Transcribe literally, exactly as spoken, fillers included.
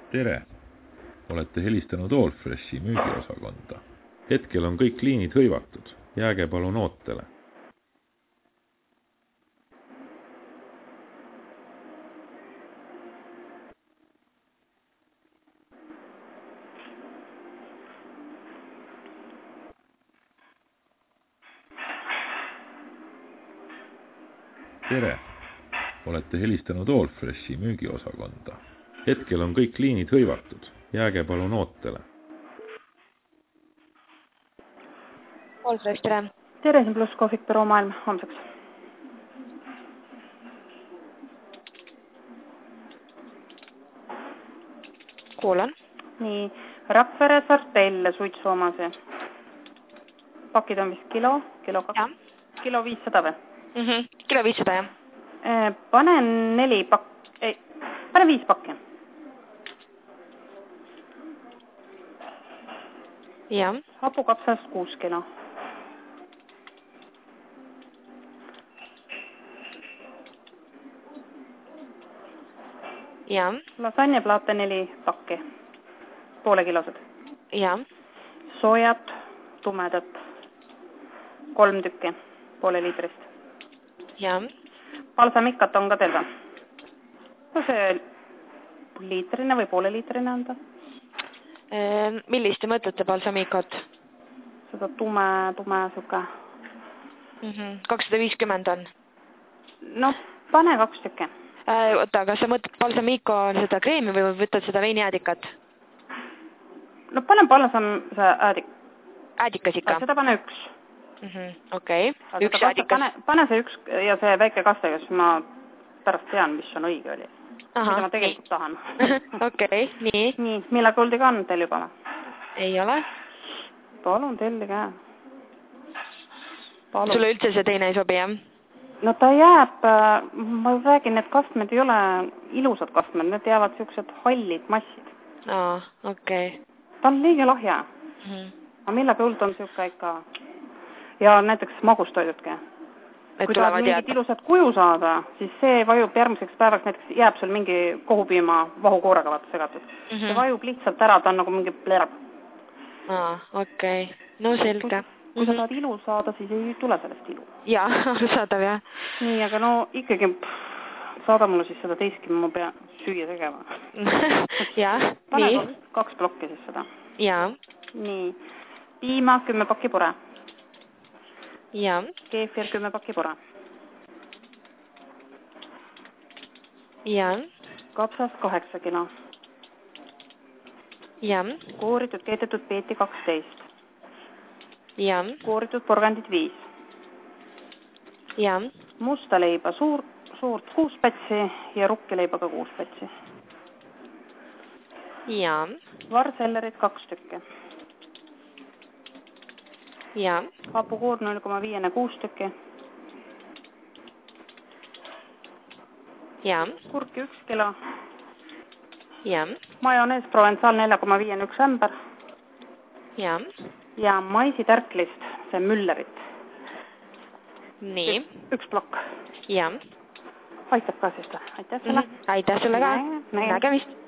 Tere! Olete helistanud Allfreshi müügiosakonda. Hetkel on kõik liinid hõivatud. Jääge palun ootele. Tere! Olete helistanud Allfreshi müügiosakonda. Hetkel on kõik liinid hõivatud. Jääge palun ootele. Allfresh, tere! Tere, siin pluss kohvik büroo maailm homseks. Kuulan. Nii, Rakvere Sartell suitsuomase. Pakid on vist kilo, kilo kaks, ja. Kilo viissada või? Mm -hmm. Kilo viissada, jah. Panen neli pakki, ei, panen viis pakki. Ja. Hapukapsast kuus kilo. Ja. Lasagneplaate neli pakki, poole kilosed. Ja. Soojat, tumedat, kolm tükki, poole liitrist. Ja. Balsamikat on ka teil või? No see liitrine või poole liitrine on ta? E, millist te mõtlete balsamikot? Seda tume, tume suke. Mm -hmm. kakssada viiskümmend on. No pane kaks tükki. E, oota, kas sa mõtled balsamiko seda kreemi või võtad seda veinijäädikat? No pane balsam see äädik. Äädikas ikka? Seda pane üks. Mm -hmm. Okei, okay. Üks äädikas. Pane, pane see üks ja see väike kaste, kes ma pärast tean, mis on õige oli. Aha, mida ma tegelikult nii. tahan. Okei, okay, nii. Nii, mille kuldiga on teil juba? Ei ole. Palun tellige. Palun. Sulle üldse see teine ei sobi, jah? No ta jääb, ma räägin, need kastmed ei ole ilusad kastmed, need jäävad siuksed hallid massid. Aa, okei. Okay. Ta on liiga lahja. Mm -hmm. Aga mille kuld on siuke ikka... Ja näiteks magustoidutki. Kui tahad mingit ilusat kuju saada, siis see vajub järgmiseks päevaks, näiteks jääb sul mingi kohupiima vahukoorega vaata segatud. Mm -hmm. See vajub lihtsalt ära, ta on nagu mingi plerb. Aa, okei. Okay. No selge. Kui, kui sa tahad ilu saada, siis ei tule sellest ilu. Jaa, arusaadav, jah. Nii, aga no ikkagi pff, saada mulle siis seda teistki, ma pean süüa tegema. Jah, pane nii. Pane kaks plokki siis seda. Jaa. Nii. Piima, kümme pakki pure. Ja. Keefir, kümme pakki pura. Ja. Kapsas kaheksa kilo. Ja. Kooritud keedetud peeti kaksteist. Ja. Kooritud porgandid viis. Ja. Musta leiba suur, suurt kuus pätsi ja rukkileiba ka kuus pätsi. Ja. Varsellerid kaks tükki. Ja. Hapukoor null koma viis kuus tükki. Ja. Kurki üks kilo. Ja. Majonees Provençal neli koma viis üks ämber. Ja. Ja maisitärklist, see müllerit. Nii. Üks plokk. Ja. Aitab ka siis ta. Aitäh sulle. Mm -hmm. Aitäh sulle ka. Nägemist.